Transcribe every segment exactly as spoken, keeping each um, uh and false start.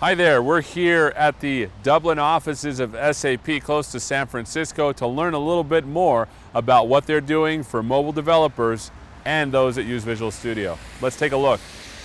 Hi there, we're here at the Dublin offices of S A P close to San Francisco to learn a little bit more about what they're doing for mobile developers and those that use Visual Studio. Let's take a look.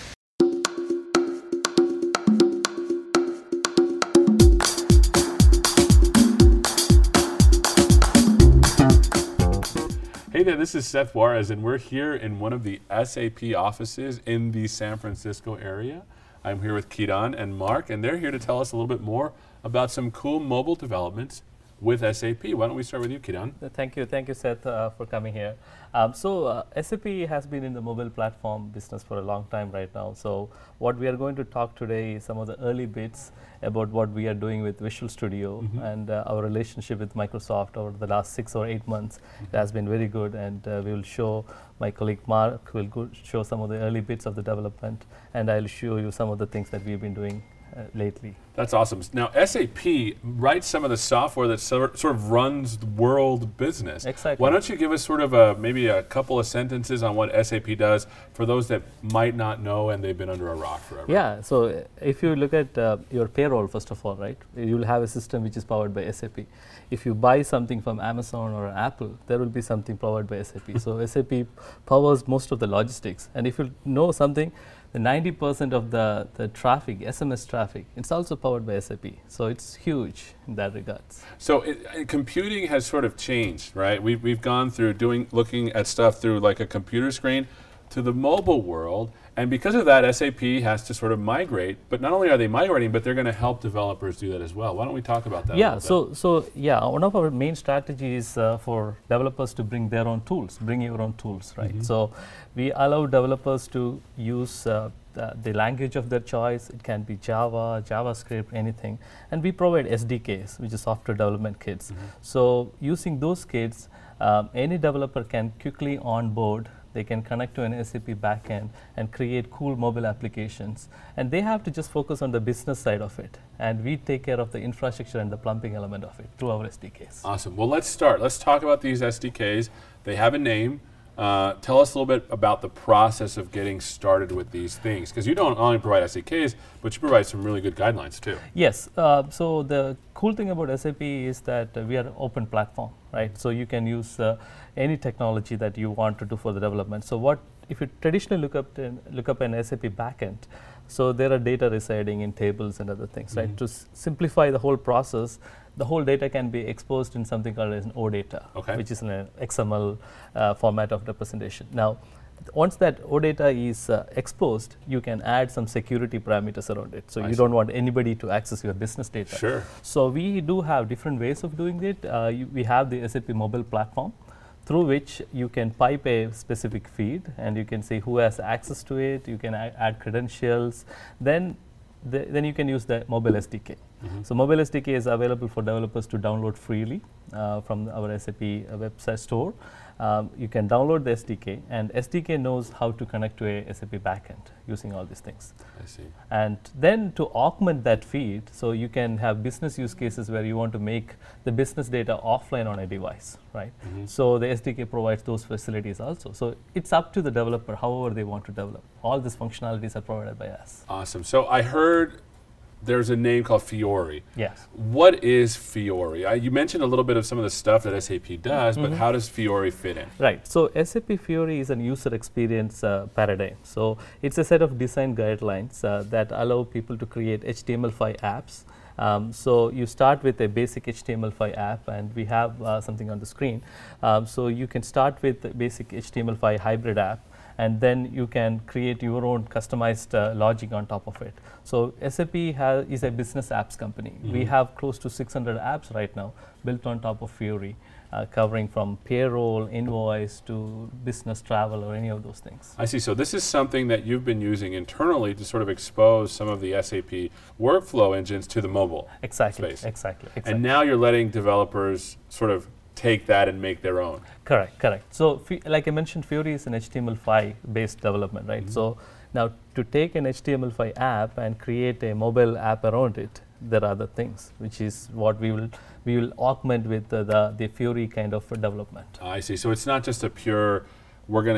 Hey there, this is Seth Juarez, and we're here in one of the S A P offices in the San Francisco area. I'm here with Kidon and Mark, and they're here to tell us a little bit more about some cool mobile developments with S A P. Why don't we start with you, Kidon? Thank you, thank you, Seth, uh, for coming here. Um, so uh, S A P has been in the mobile platform business for a long time right now. So what we are going to talk today is some of the early bits about what we are doing with Visual Studio mm-hmm. and uh, our relationship with Microsoft over the last six or eight months. Mm-hmm. It has been very good, and uh, we will show, my colleague Mark will go show some of the early bits of the development, and I'll show you some of the things that we've been doing Uh, lately. That's awesome. Now, S A P writes some of the software that so, sort of runs the world business. Exactly. Why don't you give us sort of a, maybe a couple of sentences on what S A P does for those that might not know and they've been under a rock forever? Yeah, so uh, if you look at uh, your payroll, first of all, right, you'll have a system which is powered by S A P. If you buy something from Amazon or Apple, there will be something powered by S A P. So S A P powers most of the logistics. And if you know something, the ninety percent of the, the traffic, S M S traffic, it's also powered by S A P. So it's huge in that regards. So it, it, computing has sort of changed, right? We've, we've gone through doing, looking at stuff through like a computer screen to the mobile world. And because of that, S A P has to sort of migrate. But not only are they migrating, but they're going to help developers do that as well. Why don't we talk about that? Yeah, so, so yeah, one of our main strategies uh, for developers to bring their own tools, bring your own tools, right? Mm-hmm. So we allow developers to use uh, the, the language of their choice. It can be Java, JavaScript, anything. And we provide S D Ks, which is software development kits. Mm-hmm. So using those kits, um, any developer can quickly onboard. They can connect to an S A P backend and create cool mobile applications. And they have to just focus on the business side of it. And we take care of the infrastructure and the plumbing element of it through our S D Ks. Awesome. Well, let's start. Let's talk about these S D Ks. They have a name. Uh, tell us a little bit about the process of getting started with these things, because you don't only provide S D Ks, but you provide some really good guidelines too. Yes. Uh, so the cool thing about S A P is that uh, we are an open platform, right? So you can use uh, any technology that you want to do for the development. So what if you traditionally look up in, look up an S A P backend? So there are data residing in tables and other things, mm-hmm. right? To s simplify the whole process, the whole data can be exposed in something called as an OData, okay. which is an X M L uh, format of representation. Now, once that OData is uh, exposed, you can add some security parameters around it. So I you see. don't want anybody to access your business data. Sure. So we do have different ways of doing it. Uh, you, we have the S A P mobile platform, through which you can pipe a specific feed and you can say who has access to it, you can add credentials, then the, then you can use the mobile S D K. Mm-hmm. So mobile S D K is available for developers to download freely uh, from our S A P uh, website store. Um, you can download the S D K, and S D K knows how to connect to a S A P backend using all these things. I see. And then to augment that feed, so you can have business use cases where you want to make the business data offline on a device, right? Mm-hmm. So the S D K provides those facilities also. So it's up to the developer, however they want to develop. All these functionalities are provided by us. Awesome. So I heard there's a name called Fiori. Yes. What is Fiori? I, you mentioned a little bit of some of the stuff that S A P does, mm-hmm. but how does Fiori fit in? Right. So S A P Fiori is a user experience uh, paradigm. So it's a set of design guidelines uh, that allow people to create H T M L five apps. Um, so you start with a basic H T M L five app, and we have uh, something on the screen. Um, so you can start with the basic H T M L five hybrid app, and then you can create your own customized uh, logic on top of it. So S A P has, is a business apps company. Mm-hmm. We have close to six hundred apps right now built on top of Fiori, uh, covering from payroll, invoice to business travel or any of those things. I see. So this is something that you've been using internally to sort of expose some of the S A P workflow engines to the mobile exactly, space. Exactly, exactly. And now you're letting developers sort of take that and make their own. Correct, correct. So like I mentioned, Fiori is an H T M L five based development, right? Mm-hmm. So now to take an H T M L five app and create a mobile app around it, there are other things, which is what we will we will augment with uh, the the Fiori kind of development. I see. So it's not just a pure, we're going to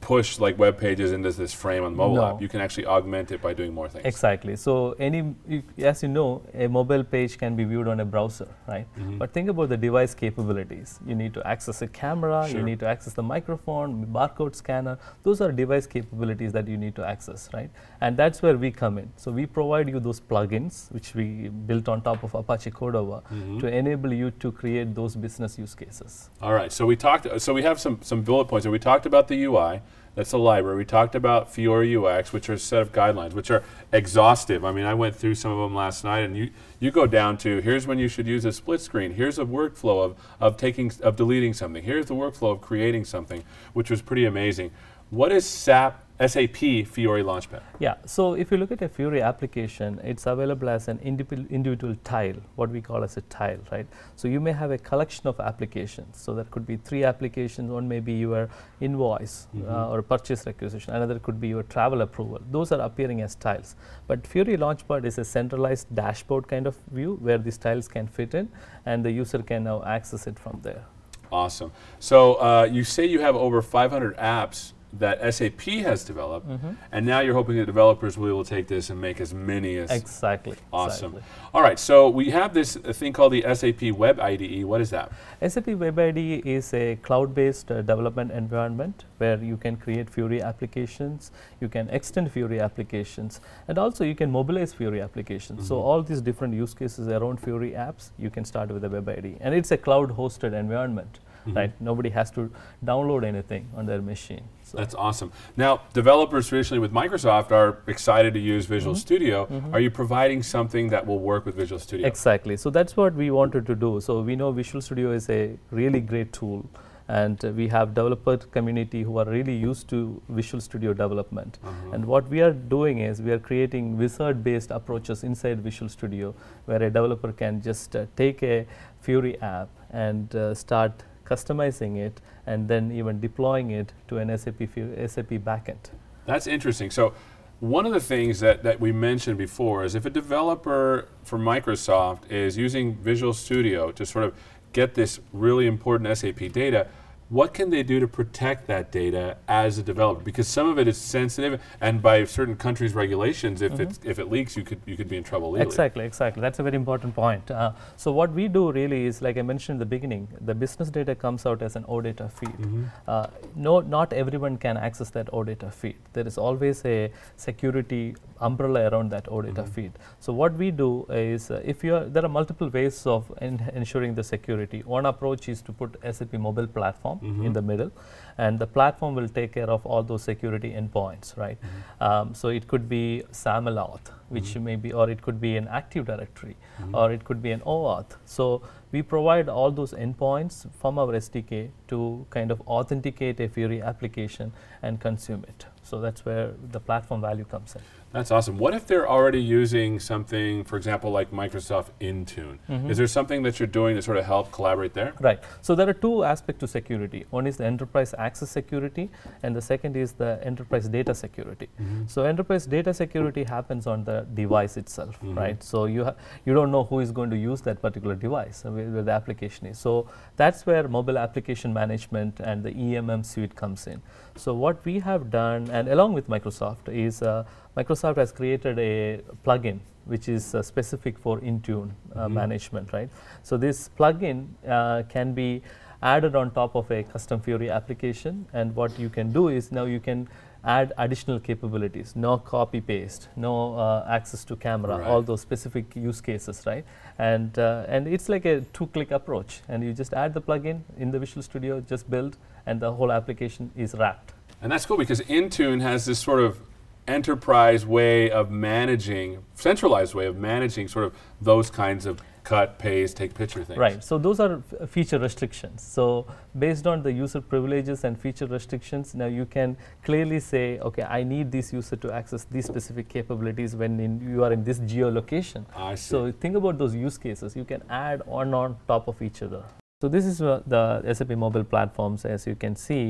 push like web pages into this frame on the mobile No. app. You can actually augment it by doing more things. Exactly. So any, if, as you know, a mobile page can be viewed on a browser, right? Mhm. But think about the device capabilities. You need to access a camera, Sure. you need to access the microphone, barcode scanner. Those are device capabilities that you need to access, right? And that's where we come in. So we provide you those plugins, which we built on top of Apache Cordova, Mhm. to enable you to create those business use cases. All right, so we talked. So we have some some bullet points. So we talked about the U I. That's the library. We talked about Fiori U X, which are a set of guidelines, which are exhaustive. I mean, I went through some of them last night, and you you go down to here's when you should use a split screen. Here's a workflow of of taking of deleting something. Here's the workflow of creating something, which was pretty amazing. What is S A P S A P Fiori Launchpad? Yeah, so if you look at a Fiori application, it's available as an individual individual tile, what we call as a tile, right? So you may have a collection of applications. So that could be three applications. One may be your invoice Mhm. uh, or purchase requisition. Another could be your travel approval. Those are appearing as tiles. But Fiori Launchpad is a centralized dashboard kind of view where these tiles can fit in, and the user can now access it from there. Awesome. So uh, you say you have over five hundred apps that S A P has developed, Mhm. and now you're hoping that developers will be able to take this and make as many as Exactly. awesome. Exactly. All right, so we have this uh, thing called the S A P Web I D E. What is that? S A P Web I D E is a cloud-based uh, development environment where you can create Fiori applications, you can extend Fiori applications, and also you can mobilize Fiori applications. So Mhm. all these different use cases around Fiori apps, you can start with a Web I D E. And it's a cloud-hosted environment, Mhm. right? Nobody has to download anything on their machine. So That's awesome. Now, developers traditionally with Microsoft are excited to use Visual Mhm. Studio. Mhm. Are you providing something that will work with Visual Studio? Exactly. So that's what we wanted to do. So we know Visual Studio is a really great tool, and uh, we have developer community who are really used to Visual Studio development. Uh-huh. And what we are doing is we are creating wizard-based approaches inside Visual Studio, where a developer can just uh, take a Fiori app and uh, start customizing it, and then even deploying it to an S A P Fu- S A P backend. That's interesting. So one of the things that, that we mentioned before is if a developer for Microsoft is using Visual Studio to sort of get this really important S A P data, what can they do to protect that data as a developer? Because some of it is sensitive, and by certain countries' regulations, if, Mhm. it's, if it leaks, you could, you could be in trouble legally. Exactly, exactly. That's a very important point. Uh, so what we do really is, like I mentioned in the beginning, the business data comes out as an O data feed. Mhm. Uh, no, not everyone can access that O data feed. There is always a security umbrella around that O data Mhm. feed. So what we do is, uh, if you are, there are multiple ways of en- ensuring the security. One approach is to put S A P mobile platform Mhm. in the middle, and the platform will take care of all those security endpoints, right? Mhm. Um, so it could be SAML-auth, which Mhm. may be, or it could be an Active Directory, Mhm. or it could be an OAuth. So we provide all those endpoints from our S D K to kind of authenticate a Fiori application and consume it. So that's where the platform value comes in. That's awesome. What if they're already using something, for example, like Microsoft Intune? Mhm. Is there something that you're doing to sort of help collaborate there? Right. So there are two aspects to security. One is the enterprise access security, and the second is the enterprise data security. Mhm. So enterprise data security happens on the device itself, Mhm. right? So you ha- you don't know who is going to use that particular device, uh, where, where the application is. So that's where mobile application management and the E M M suite comes in. So what we have done, and along with Microsoft, is uh, Microsoft has created a plugin which is uh, specific for Intune uh, Mhm. management, right? So this plugin uh, can be added on top of a custom Fiori application, and what you can do is now you can add additional capabilities, no copy paste, no uh, access to camera, Right. all those specific use cases, right? And uh, and it's like a two-click approach, and you just add the plugin in the Visual Studio, just build, and the whole application is wrapped. And that's cool because Intune has this sort of enterprise way of managing, centralized way of managing sort of those kinds of cut, paste, take picture things. Right. So those are f- feature restrictions. So based on the user privileges and feature restrictions, now you can clearly say, okay, I need this user to access these specific capabilities when in, you are in this geolocation. I see. So think about those use cases. You can add one on top of each other. So this is uh, the S A P mobile platforms. As you can see,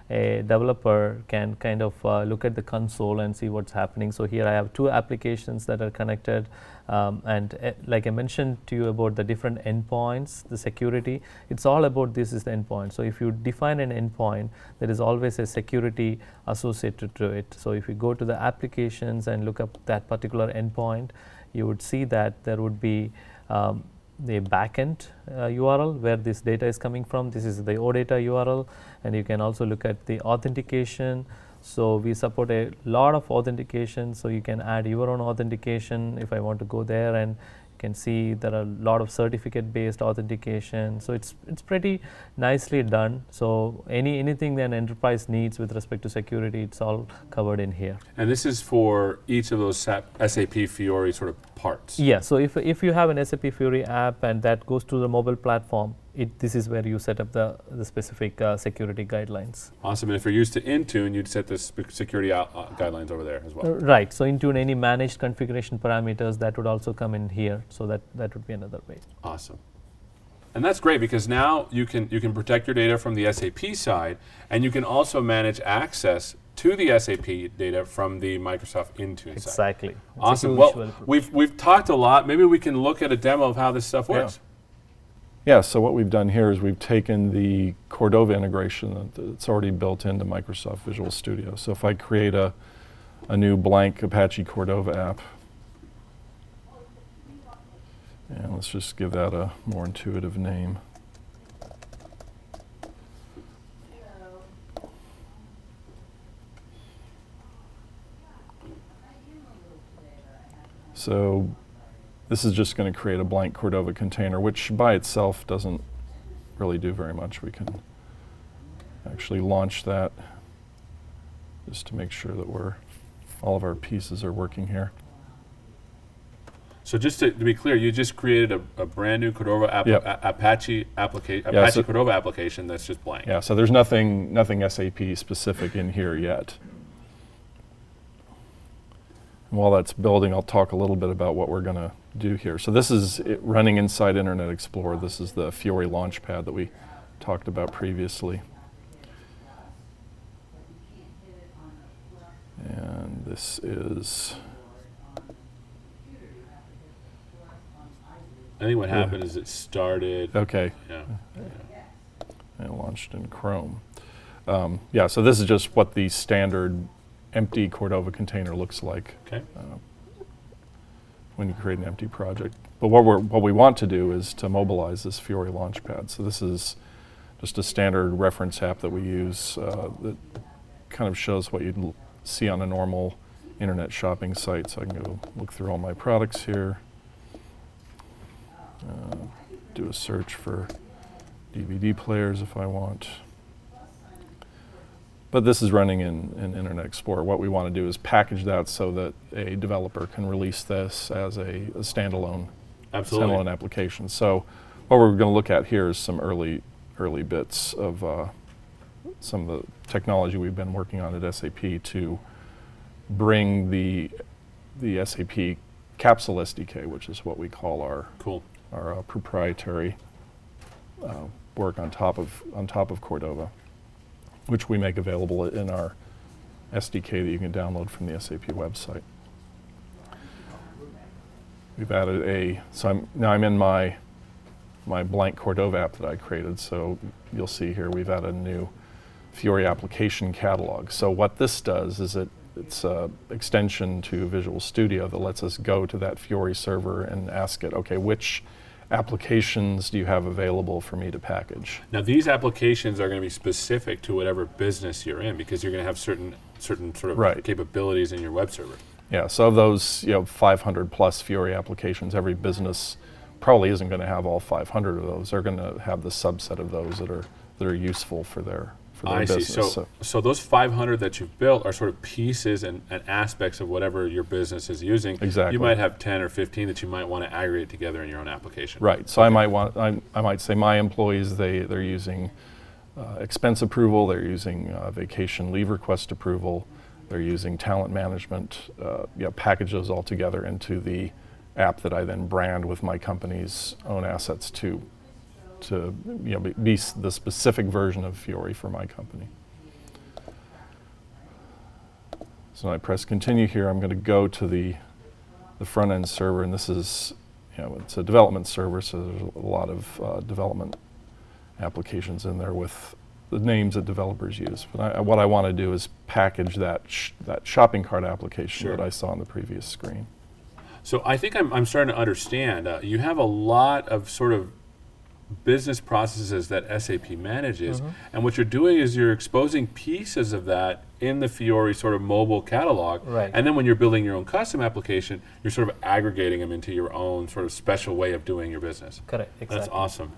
a developer can kind of uh, look at the console and see what's happening. So here I have two applications that are connected, um, and uh, like I mentioned to you about the different endpoints, the security, it's all about this is the endpoint. So if you define an endpoint, there is always a security associated to it. So if you go to the applications and look up that particular endpoint, you would see that there would be um, the backend uh, U R L where this data is coming from. This is the OData U R L, and you can also look at the authentication. So we support a lot of authentication, so you can add your own authentication. If I want to go there, and you can see there are a lot of certificate based authentication, so it's it's pretty nicely done. So any anything that an enterprise needs with respect to security, it's all covered in here. And this is for each of those S A P Fiori sort of parts. Yeah, so if if you have an S A P Fiori app and that goes to the mobile platform, it this is where you set up the the specific uh, security guidelines. Awesome. And if you're used to Intune, you'd set the sp- security out, uh, guidelines over there as well. Uh, right. So Intune, any managed configuration parameters that would also come in here. So that that would be another way. Awesome. And that's great because now you can you can protect your data from the S A P side, and you can also manage access to the S A P data from the Microsoft Intune Exactly. side. Exactly. Awesome. Well, we've we've talked a lot. Maybe we can look at a demo of how this stuff works. Yeah. Yeah, so what we've done here is we've taken the Cordova integration that's already built into Microsoft Visual Studio. So if I create a, a new blank Apache Cordova app, and let's just give that a more intuitive name. So this is just going to create a blank Cordova container, which by itself doesn't really do very much. We can actually launch that just to make sure that we're all of our pieces are working here. So just to, to be clear, you just created a, a brand new Cordova app, Yep. a, Apache application, Yeah, Apache so Cordova application that's just blank. Yeah, so there's nothing nothing S A P specific in here yet. And while that's building, I'll talk a little bit about what we're going to do here. So this is it running inside Internet Explorer. This is the Fiori Launchpad that we talked about previously. And this is... I think what Yeah. happened is it started. Okay. Yeah. And launched in Chrome. Um, yeah, so this is just what the standard empty Cordova container looks like. Okay. Uh, when you create an empty project. But what we're what we want to do is to mobilize this Fiori Launchpad. So this is just a standard reference app that we use uh, that kind of shows what you'd l- see on a normal internet shopping site. So I can go look through all my products here. Uh, do a search for D V D players if I want. But this is running in, in Internet Explorer. What we want to do is package that so that a developer can release this as a, a standalone, Absolutely. standalone application. So what we're going to look at here is some early early bits of uh, some of the technology we've been working on at S A P to bring the the S A P Capsule S D K, which is what we call our Cool. our uh, proprietary uh, work on top of on top of Cordova, which we make available in our S D K that you can download from the S A P website. We've added a so I'm now I'm in my my blank Cordova app that I created. So you'll see here we've added a new Fiori application catalog. So what this does is it it's an extension to Visual Studio that lets us go to that Fiori server and ask it, okay, which applications do you have available for me to package? Now these applications are going to be specific to whatever business you're in because you're going to have certain certain sort of Right. capabilities in your web server. Yeah, so of those, you know, five hundred plus Fiori applications, every business probably isn't going to have all five hundred of those. They're going to have the subset of those that are that are useful for their for their I see. business. So, so those five hundred that you've built are sort of pieces and, and aspects of whatever your business is using. Exactly. You might have ten or fifteen that you might want to aggregate together in your own application. Right. So I might want I, I might say my employees they they're using uh, expense approval, they're using uh, vacation leave request approval, they're using talent management. Uh, you know, package those all together into the app that I then brand with my company's own assets to to you know be, be s- the specific version of Fiori for my company. So when I press continue here, I'm going to go to the, the front end server, and this is, you know, it's a development server, so there's a lot of uh, development applications in there with the names that developers use. But I, what I want to do is package that sh that shopping cart application Sure. that I saw on the previous screen. So I think I'm, I'm starting to understand. Uh, you have a lot of sort of business processes that S A P manages, Mhm. and what you're doing is you're exposing pieces of that in the Fiori sort of mobile catalog, Right. and then when you're building your own custom application, you're sort of aggregating them into your own sort of special way of doing your business. Correct, exactly. That's awesome.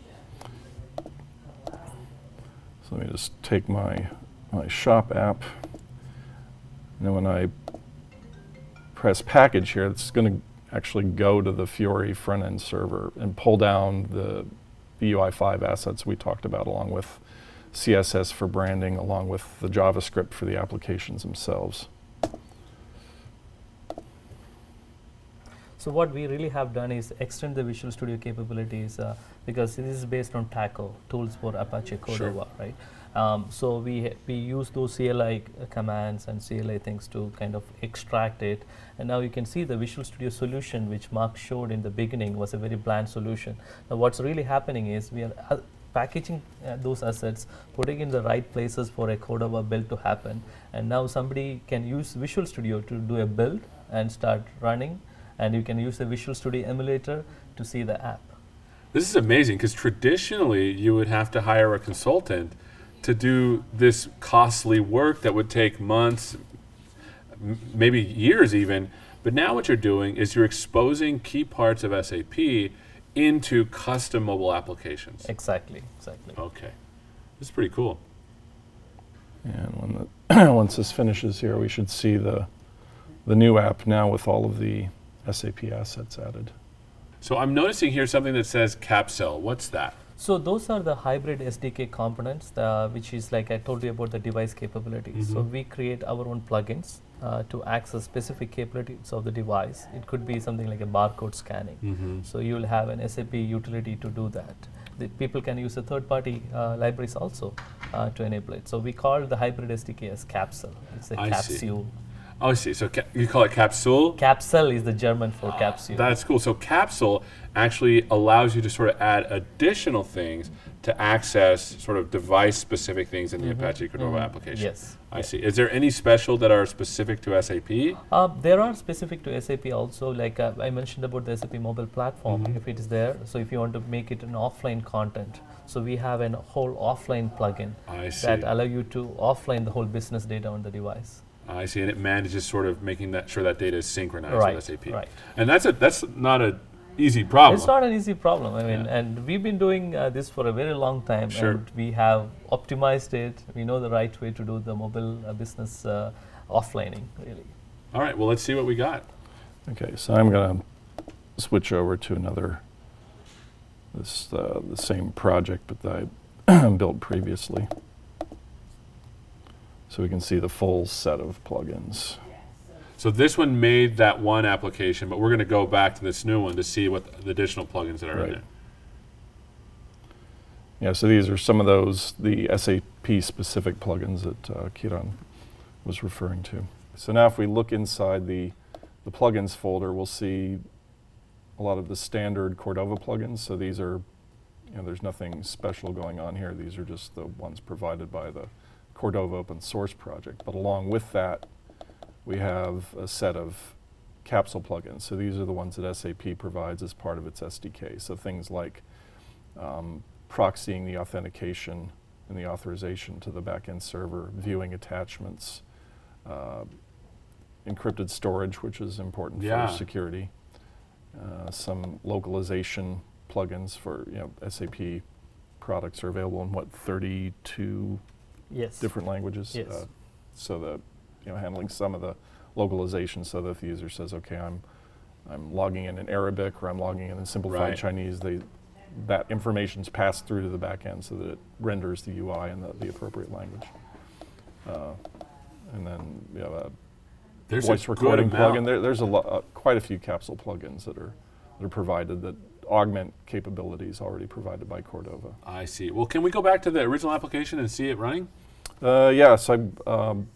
So let me just take my, my shop app, and then when I press package here, it's going to actually go to the Fiori front-end server and pull down the, the U I five assets we talked about, along with C S S for branding, along with the JavaScript for the applications themselves. So what we really have done is extend the Visual Studio capabilities uh, because this is based on Taco, tools for Apache Cordova, Sure. right? Um, so we ha- we use those C L I uh, commands and C L I things to kind of extract it, and now you can see the Visual Studio solution, which Mark showed in the beginning, was a very bland solution. Now what's really happening is we are uh, packaging uh, those assets, putting in the right places for a Cordova build to happen, and now somebody can use Visual Studio to do a build and start running, and you can use the Visual Studio emulator to see the app. This is amazing because traditionally you would have to hire a consultant to do this costly work that would take months, m maybe years even. But now what you're doing is you're exposing key parts of S A P into custom mobile applications. Exactly, exactly. Okay, this is pretty cool. And when the once this finishes here, we should see the, the new app now with all of the S A P assets added. So I'm noticing here something that says Capsule. What's that? So those are the hybrid S D K components, uh, which is like I told you about the device capabilities. So Mhm. we create our own plugins uh, to access specific capabilities of the device. It could be something like a barcode scanning. Mm-hmm. So you will have an S A P utility to do that. The people can use the third-party uh, libraries also uh, to enable it. So we call the hybrid S D K as Capsule. It's a I see. capsule. Oh, I see. So ca you call it Capsule? Capsule is the German for capsule. That's cool. So Capsule actually allows you to sort of add additional things to access sort of device-specific things in the Mhm, Apache Cordova mhm. application. Yes. I yeah. see. Is there any special that are specific to S A P? Uh, there are specific to S A P also, like uh, I mentioned about the S A P mobile platform, Mhm. if it is there. So if you want to make it an offline content, so we have a whole offline plugin I see. that allow you to offline the whole business data on the device. I see. And it manages sort of making that sure that data is synchronized Right, with S A P. right. And that's a that's not an easy problem. It's not an easy problem. I mean, Yeah. and we've been doing uh, this for a very long time, Sure. and we have optimized it. We know the right way to do the mobile uh, business uh, offlining, really. All right. Well, let's see what we got. Okay, so I'm going to switch over to another, this uh, the same project, but that I built previously. So we can see the full set of plugins. So this one made that one application, but we're going to go back to this new one to see what the additional plugins that are in Right. there. Yeah, so these are some of those, the S A P specific plugins that uh, Kiran was referring to. So now if we look inside the, the plugins folder, we'll see a lot of the standard Cordova plugins. So these are, you know, there's nothing special going on here. These are just the ones provided by the Cordova open source project. But along with that, we have a set of Capsule plugins. So these are the ones that S A P provides as part of its S D K. So things like um, proxying the authentication and the authorization to the backend server, viewing attachments, uh, encrypted storage, which is important Yeah. for security, uh, some localization plugins for, you know, S A P products are available in what, thirty-two Yes. different languages? Yes. Uh, so the, you know, handling some of the localization so that if the user says, okay, I'm, I'm logging in in Arabic or I'm logging in in simplified Right. Chinese, they, that information's passed through to the back end so that it renders the U I in the, the appropriate language. Uh, and then we have a There's voice a good recording amount. plugin. There, there's a lo- uh, quite a few Capsule plugins that are, that are provided that augment capabilities already provided by Cordova. I see. Well, can we go back to the original application and see it running? Uh, yes, I um,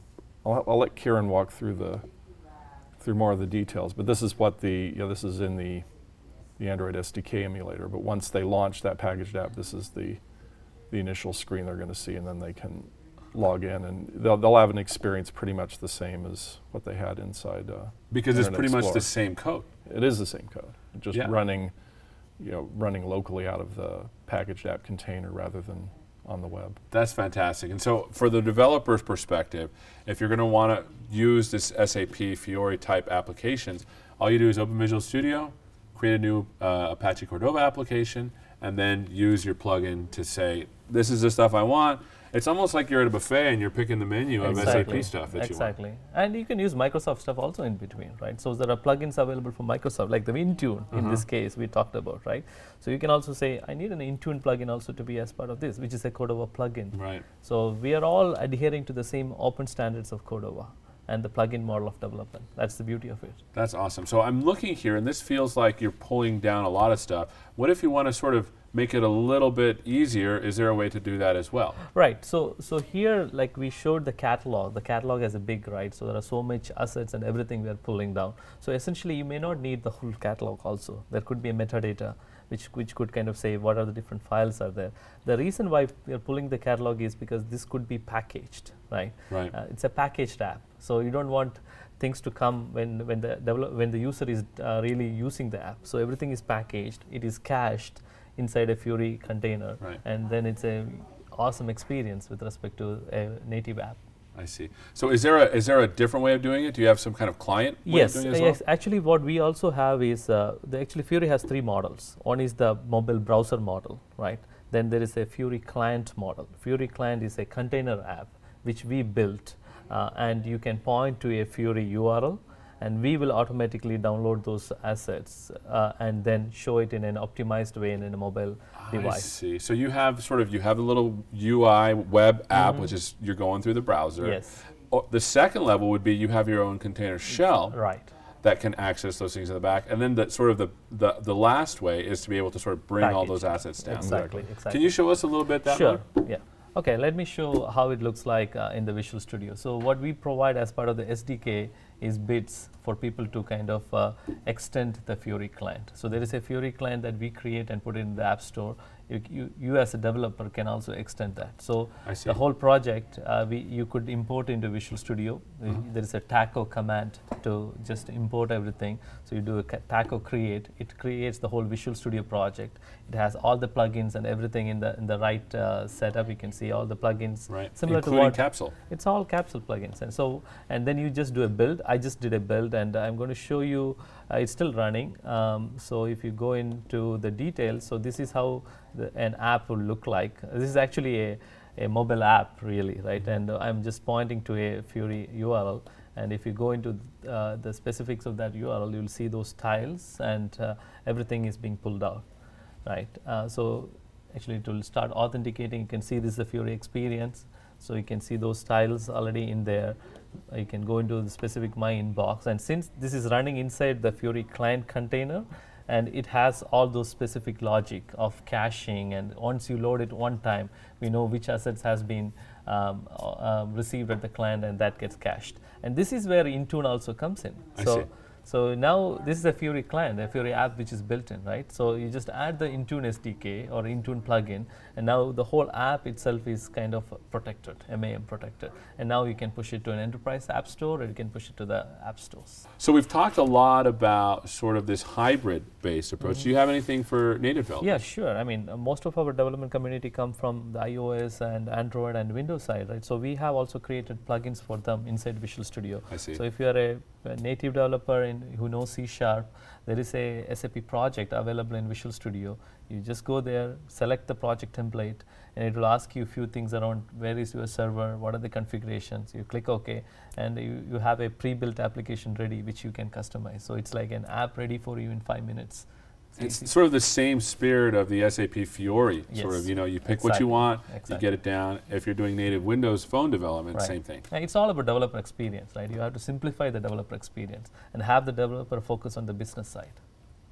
I'll, I'll let Kieran walk through the through more of the details, but this is what the, you know, this is in the, the Android S D K emulator, but once they launch that packaged app, this is the, the initial screen they're going to see, and then they can log in, and they'll, they'll have an experience pretty much the same as what they had inside uh, Because it's Internet pretty much Explorer. the same code. It is the same code, just Yeah. running, you know, running locally out of the packaged app container rather than on the web. That's fantastic. And so for the developer's perspective, if you're going to want to use this S A P Fiori type applications, all you do is open Visual Studio, create a new uh, Apache Cordova application, and then use your plugin to say, this is the stuff I want. It's almost like you're at a buffet and you're picking the menu of S A P stuff that exactly. you want. And you can use Microsoft stuff also in between, right? So there are plugins available for Microsoft, like the Intune Uh-huh. in this case we talked about, right? So you can also say, I need an Intune plugin also to be as part of this, which is a Cordova plugin. Right. So we are all adhering to the same open standards of Cordova and the plugin model of development. That's the beauty of it. That's awesome. So I'm looking here, and this feels like you're pulling down a lot of stuff. What if you want to sort of make it a little bit easier? Is there a way to do that as well? Right. So so here, like we showed the catalog. The catalog has a big, right? So there are so much assets and everything we are pulling down. So essentially, you may not need the whole catalog also. There could be a metadata which which could kind of say what are the different files are there. The reason why we are pulling the catalog is because this could be packaged, right? Right. Uh, it's a packaged app. So you don't want things to come when when the develop, when the user is uh, really using the app. So everything is packaged. It is cached inside a Fiori container, Right. and then it's a awesome experience with respect to a native app. I see. So is there a is there a different way of doing it? Do you have some kind of client way Yes, of doing it as uh, well? yes. Actually, what we also have is uh, the actually Fiori has three models. One is the mobile browser model, right? Then there is a Fiori client model. Fiori client is a container app which we built, uh, and you can point to a Fiori U R L, and we will automatically download those assets uh, and then show it in an optimized way in a mobile I device. see. So you have sort of you have the little U I web app, which is you're going through the browser. Yes, Oh, the second level would be you have your own container shell right. that can access those things in the back, and then the sort of the the, the last way is to be able to sort of bring all Package. those assets down. Exactly, exactly. Can you show us a little bit that Sure, mode? yeah. Okay, let me show how it looks like uh, in the Visual Studio. So what we provide as part of the S D K is bits for people to kind of uh, extend the Fiori client. So there is a Fiori client that we create and put in the App Store. You, you, you as a developer can also extend that. So I see. the whole project, uh, we, you could import into Visual Studio. Uh, there is a taco command to just import everything. So you do a ca- taco create. It creates the whole Visual Studio project. It has all the plugins and everything in the in the right uh, setup. You can see all the plugins Right. similar Including to what Capsule. it's all capsule plugins, and so and then you just do a build. I just did a build, and I'm going to show you. Uh, it's still running. Um, so if you go into the details, so this is how the, an app will look like. This is actually a, a mobile app, really, right? And uh, I'm just pointing to a Fiori U R L. And if you go into th- uh, the specifics of that U R L, you'll see those tiles, and uh, everything is being pulled out, right? Uh, so actually, it will start authenticating. You can see this is the Fiori experience. So you can see those tiles already in there. Uh, you can go into the specific My Inbox. And since this is running inside the Fiori client container, and it has all those specific logic of caching, and once you load it one time, we know which assets has been um, uh, um, received at the client, and that gets cached. And this is where Intune also comes in. I so see. So now this is a Fiori client, a Fiori app which is built in, right? So you just add the Intune S D K or Intune plugin, and now the whole app itself is kind of protected, M A M protected. And now you can push it to an enterprise app store, or you can push it to the app stores. So we've talked a lot about sort of this hybrid-based approach. Mm-hmm. Do you have anything for native developers? Yeah, sure. I mean, uh, most of our development community come from the iOS and Android and Windows side, right? So we have also created plugins for them inside Visual Studio. I see. So if you are a, a native developer in, who knows C Sharp, there is a S A P project available in Visual Studio. You just go there, select the project template, and it will ask you a few things around where is your server, what are the configurations. You click OK, and you, you have a pre-built application ready which you can customize. So it's like an app ready for you in five minutes. It's easy. sort of the same spirit of the S A P Fiori. Sort Yes. of, you know, you pick what Exactly. you want, you Exactly. get it down. If you're doing native Windows phone development, Right. same thing. Uh, It's all about developer experience, right? You have to simplify the developer experience and have the developer focus on the business side.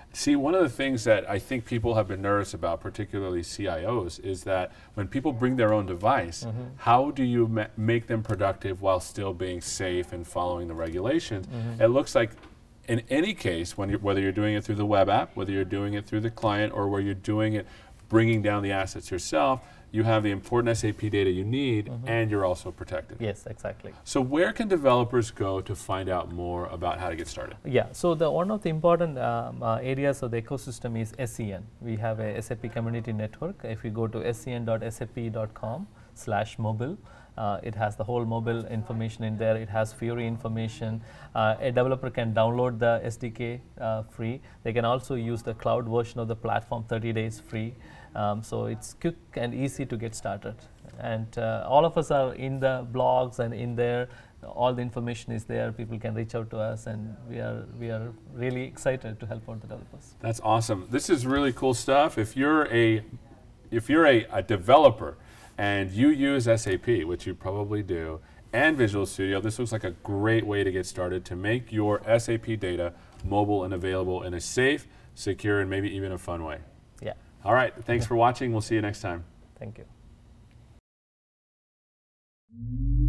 See, one of the things that I think people have been nervous about, particularly C I Os, is that when people bring their own device, mm-hmm. how do you ma make them productive while still being safe and following the regulations? Mm-hmm. It looks like in any case, when you're, whether you're doing it through the web app, whether you're doing it through the client, or where you're doing it bringing down the assets yourself, you have the important S A P data you need, mm-hmm. and you're also protected. Yes, exactly. So where can developers go to find out more about how to get started? Yeah, so the one of the important um, uh, areas of the ecosystem is S E N. We have a S A P community network. If you go to S E N dot S A P dot com slash mobile, uh, it has the whole mobile information in there. It has Fiori information. Uh, a developer can download the S D K uh, free. They can also use the cloud version of the platform thirty days free. Um, so it's quick and easy to get started, and uh, all of us are in the blogs and in there. All the information is there. People can reach out to us, and we are we are really excited to help out the developers. That's awesome. This is really cool stuff. If you're a if you're a, a developer and you use S A P, which you probably do, and Visual Studio, this looks like a great way to get started to make your S A P data mobile and available in a safe, secure, and maybe even a fun way. Yeah. All right, thanks for watching. We'll see you next time. Thank you.